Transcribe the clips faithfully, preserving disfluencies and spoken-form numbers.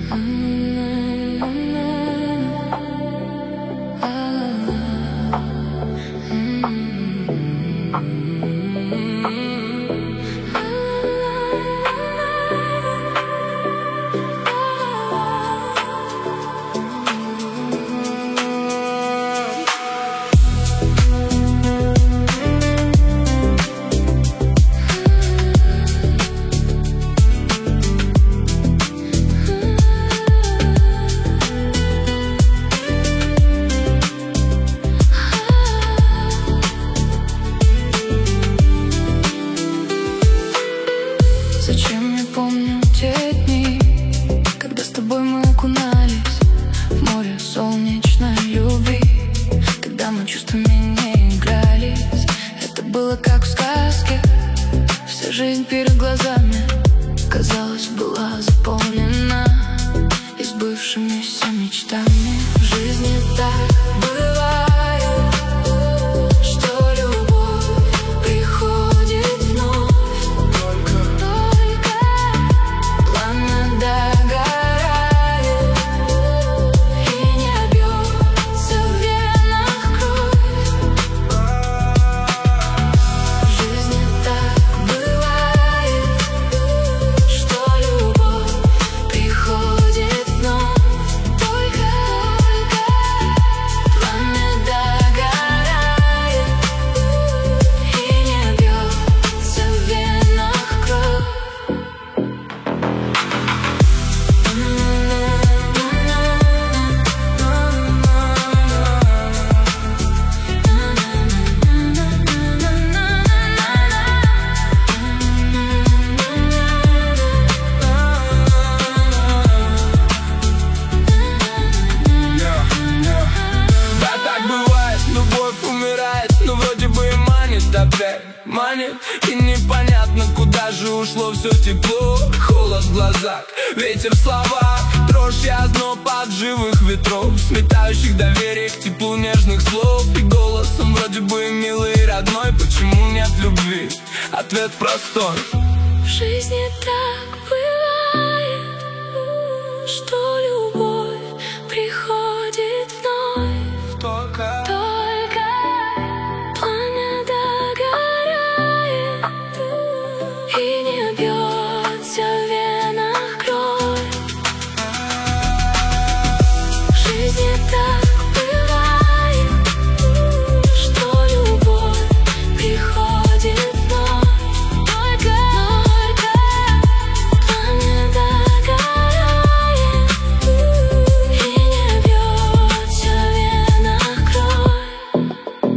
Зачем я помню те дни, когда с тобой мы окунались в море солнечной любви? Тогда мы чувствами не игрались. Это было как в сказке. Вся жизнь перед глазами, казалось, была заполнена и сбывшимися мечтами. В жизни так бывает, что любовь приходит вновь. Опять манит, и непонятно, куда же ушло все тепло. Холод в глазах, ветер в словах, дрожь и озноб от живых ветров, сметающих доверие к теплу нежных слов. И голосом вроде бы милый и родной. Почему нет любви? Ответ простой. В жизни так бывает, что любовь приходит вновь. Только и не бьется в венах кровь. В жизни так бывает, что любовь приходит вновь. Только, только пламя догорает и не бьется в венах кровь.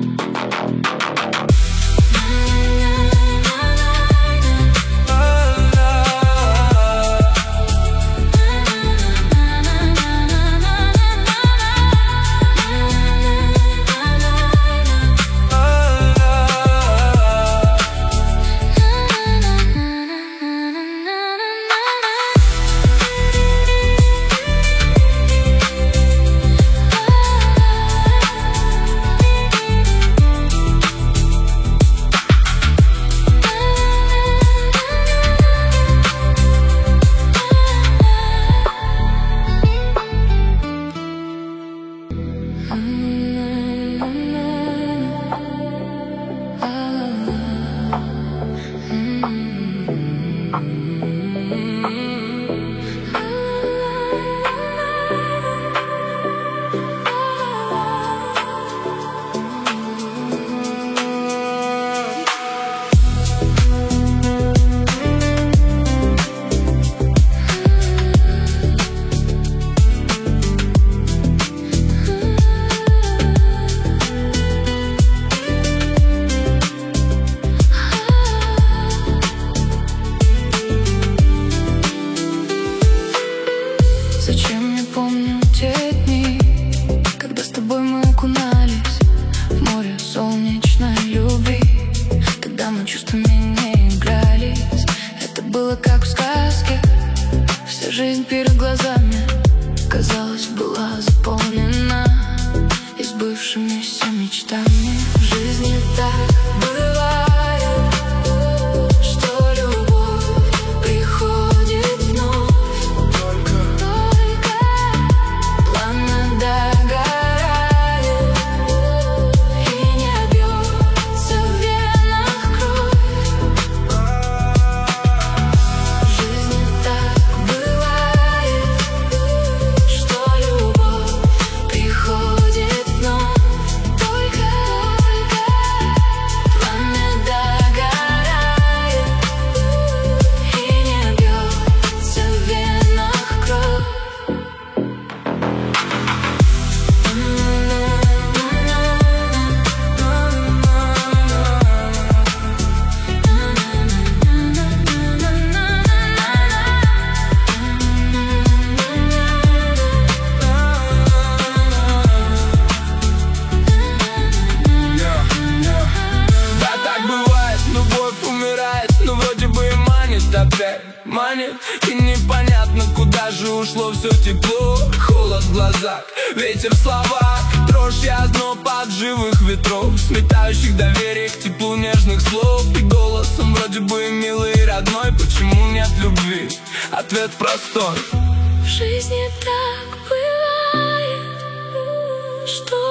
Зачем я помню те дни, когда с тобой мы окунались в море солнечной любви? Тогда мы чувствами не игрались. Это было как в сказке. Вся жизнь перед глазами, казалось, была заполнена и сбывшимися мечтами. В жизни так бывает, что любовь приходит вновь. Только ушло все тепло. Холод в глазах, ветер в словах, дрожь и озноб от живых ветров, сметающих доверие к теплу нежных слов. И голосом вроде бы милый и родной. Почему нет любви? Ответ простой: в жизни так бывает, что